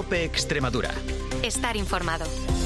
COPE Extremadura. Estar informado.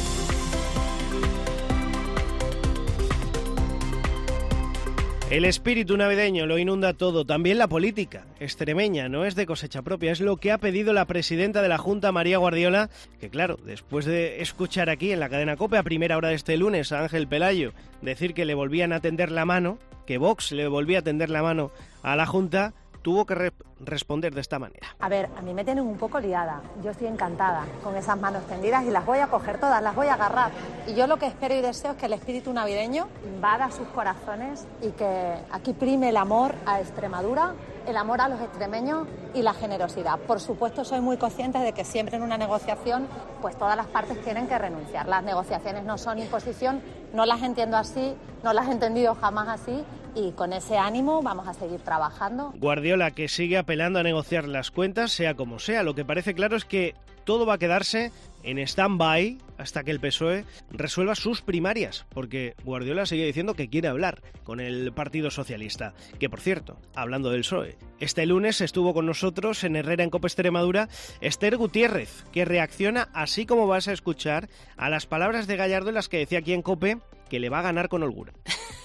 El espíritu navideño lo inunda todo, también la política extremeña, no es de cosecha propia, es lo que ha pedido la presidenta de la Junta, María Guardiola, que claro, después de escuchar aquí en la cadena COPE a primera hora de este lunes a Ángel Pelayo decir que le volvían a tender la mano, que Vox le volvía a tender la mano a la Junta, tuvo que responder de esta manera. A ver, a mí me tienen un poco liada. Yo estoy encantada con esas manos tendidas y las voy a coger todas, las voy a agarrar. Y yo lo que espero y deseo es que el espíritu navideño invada sus corazones y que aquí prime el amor a Extremadura, el amor a los extremeños y la generosidad. Por supuesto, soy muy consciente de que siempre en una negociación, pues todas las partes tienen que renunciar. Las negociaciones no son imposición, no las entiendo así, no las he entendido jamás así. Y con ese ánimo vamos a seguir trabajando. Guardiola, que sigue apelando a negociar las cuentas, sea como sea. Lo que parece claro es que todo va a quedarse en stand-by hasta que el PSOE resuelva sus primarias, porque Guardiola sigue diciendo que quiere hablar con el Partido Socialista. Que, por cierto, hablando del PSOE, este lunes estuvo con nosotros en Herrera en COPE Extremadura Esther Gutiérrez, que reacciona, así como vas a escuchar, a las palabras de Gallardo en las que decía aquí en COPE que le va a ganar con holgura.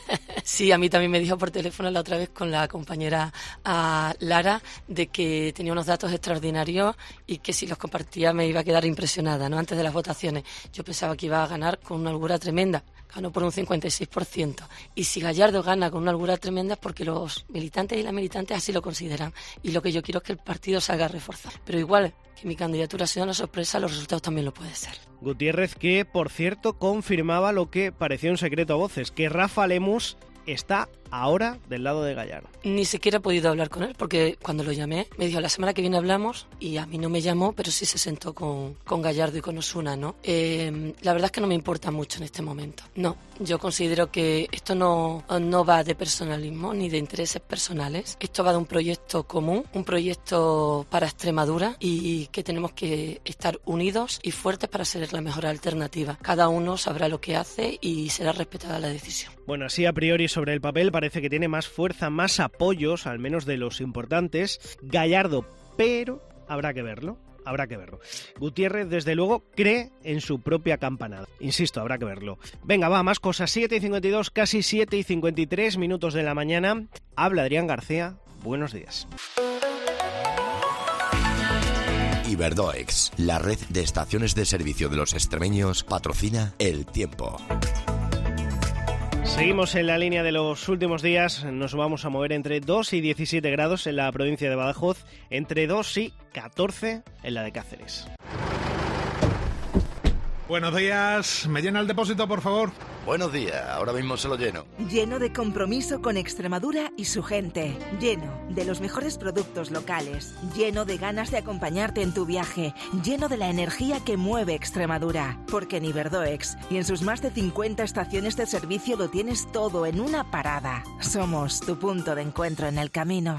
Sí, a mí también me dijo por teléfono la otra vez con la compañera Lara de que tenía unos datos extraordinarios y que si los compartía me iba a quedar impresionada, ¿no? Antes de las votaciones. Yo pensaba que iba a ganar con una holgura tremenda. Ganó por un 56%. Y si Gallardo gana con una holgura tremenda es porque los militantes y las militantes así lo consideran. Y lo que yo quiero es que el partido salga a reforzar. Pero igual que mi candidatura ha sido una sorpresa, los resultados también lo pueden ser. Gutiérrez, que por cierto confirmaba lo que parecía un secreto a voces, que Rafa Lemus está ahora del lado de Gallardo. Ni siquiera he podido hablar con él porque cuando lo llamé me dijo la semana que viene hablamos y a mí no me llamó, pero sí se sentó con Gallardo y con Osuna, ¿no? La verdad es que no me importa mucho en este momento. No, yo considero que esto no va de personalismo ni de intereses personales. Esto va de un proyecto común, un proyecto para Extremadura y que tenemos que estar unidos y fuertes para ser la mejor alternativa. Cada uno sabrá lo que hace y será respetada la decisión. Bueno, así a priori sobre el papel parece que tiene más fuerza, más apoyos, al menos de los importantes, Gallardo, pero habrá que verlo. Habrá que verlo. Gutiérrez, desde luego, cree en su propia campanada. Insisto, habrá que verlo. Venga, va, más cosas. 7:52, casi 7:53 minutos de la mañana. Habla Adrián García. Buenos días. Iberdoex, la red de estaciones de servicio de los extremeños, patrocina El Tiempo. Seguimos en la línea de los últimos días, nos vamos a mover entre 2 y 17 grados en la provincia de Badajoz, entre 2 y 14 en la de Cáceres. Buenos días, ¿me llena el depósito, por favor? Buenos días, ahora mismo se lo lleno. Lleno de compromiso con Extremadura y su gente. Lleno de los mejores productos locales. Lleno de ganas de acompañarte en tu viaje. Lleno de la energía que mueve Extremadura. Porque en Iberdoex y en sus más de 50 estaciones de servicio lo tienes todo en una parada. Somos tu punto de encuentro en el camino.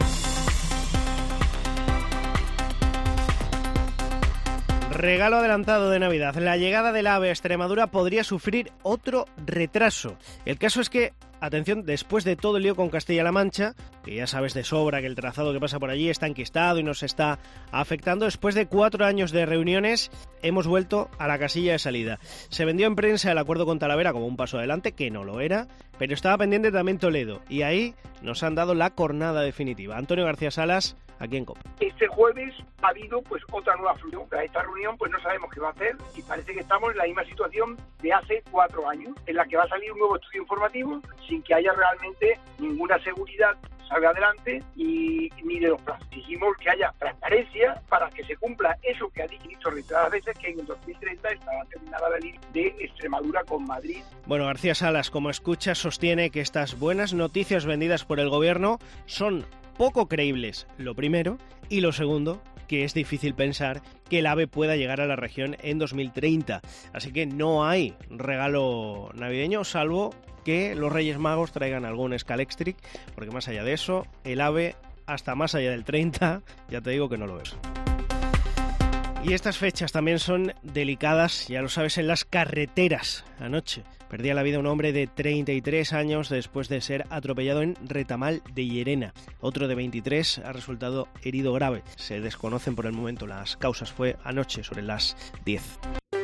Regalo adelantado de Navidad. La llegada del AVE a Extremadura podría sufrir otro retraso. El caso es que, atención, después de todo el lío con Castilla-La Mancha, que ya sabes de sobra que el trazado que pasa por allí está enquistado y nos está afectando, después de 4 años de reuniones, hemos vuelto a la casilla de salida. Se vendió en prensa el acuerdo con Talavera como un paso adelante, que no lo era, pero estaba pendiente también Toledo, y ahí nos han dado la cornada definitiva. Antonio García Salas, aquí en COPE. Este jueves ha habido otra nueva reunión. A esta reunión no sabemos qué va a hacer y parece que estamos en la misma situación de hace 4 años, en la que va a salir un nuevo estudio informativo sin que haya realmente ninguna seguridad salga adelante y ni de los plazos. Exigimos que haya transparencia para que se cumpla eso que ha dicho reiteradas veces, que en el 2030 estará terminada la línea de Extremadura con Madrid. Bueno, García Salas, como escuchas, sostiene que estas buenas noticias vendidas por el gobierno son poco creíbles, lo primero, y lo segundo, que es difícil pensar que el AVE pueda llegar a la región en 2030. Así que no hay regalo navideño, salvo que los Reyes Magos traigan algún Scalextric, porque más allá de eso, el AVE, hasta más allá del 30, ya te digo que no lo es. Y estas fechas también son delicadas, ya lo sabes, en las carreteras. Anoche perdía la vida un hombre de 33 años después de ser atropellado en Retamal de Llerena. Otro de 23 ha resultado herido grave. Se desconocen por el momento las causas. Fue anoche sobre las 10.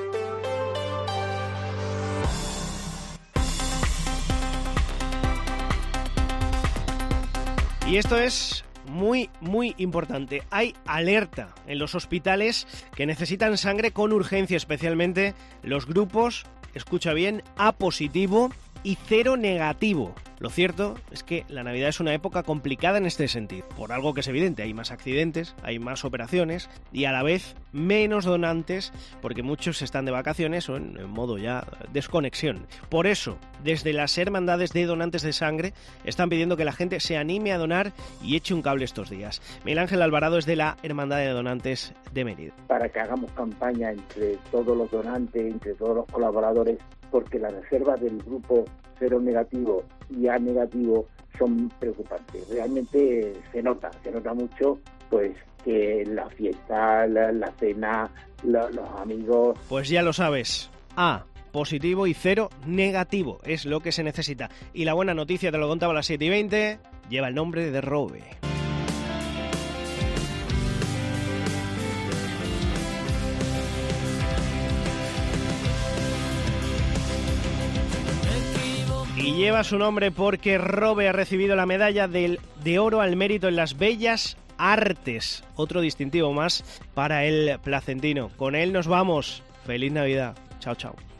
Y esto es muy importante. Hay alerta en los hospitales que necesitan sangre con urgencia, especialmente los grupos, escucha bien, A positivo y 0 negativo. Lo cierto es que la Navidad es una época complicada en este sentido, por algo que es evidente: hay más accidentes, hay más operaciones y a la vez menos donantes, porque muchos están de vacaciones o en modo ya desconexión. Por eso, desde las hermandades de donantes de sangre están pidiendo que la gente se anime a donar y eche un cable estos días. Miguel Ángel Alvarado es de la Hermandad de Donantes de Mérida. Para que hagamos campaña entre todos los donantes, entre todos los colaboradores, porque las reservas del grupo 0 negativo y A negativo son preocupantes. Realmente se nota mucho, pues, que la fiesta, la cena, los amigos... Pues ya lo sabes, A positivo y 0 negativo es lo que se necesita. Y la buena noticia, te lo contaba a las 7:20, lleva el nombre de Robe. Y lleva su nombre porque Robe ha recibido la medalla de oro al mérito en las bellas artes. Otro distintivo más para el placentino. Con él nos vamos. Feliz Navidad. Chao, chao.